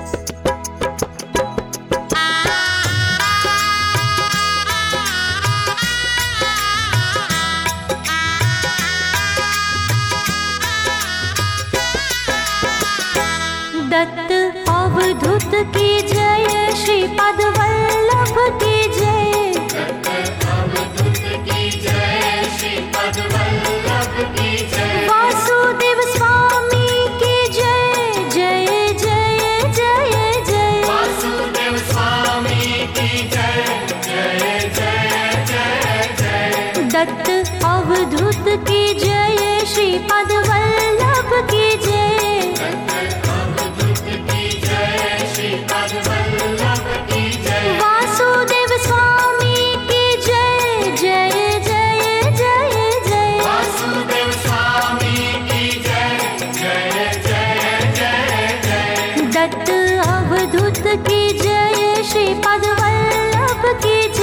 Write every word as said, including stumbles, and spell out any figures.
दत्त अवधूत की जय, श्रीपद वल्लभ की जय। दत्त अवधूत की जय, श्रीपद वल्लभ की जय। वासुदेव स्वामी की जय, जय जय जय जय। वासुदेव स्वामी की जय, जय जय जय जय। दत्त अवधूत की जय, श्रीपद वल्लभ की जय। वासुदेव स्वामी की जय, जय जय जय जय। वासुदेव स्वामी की जय, जय जय जय जय। दत्त अवधूत की जय, श्रीपद वल्लभ की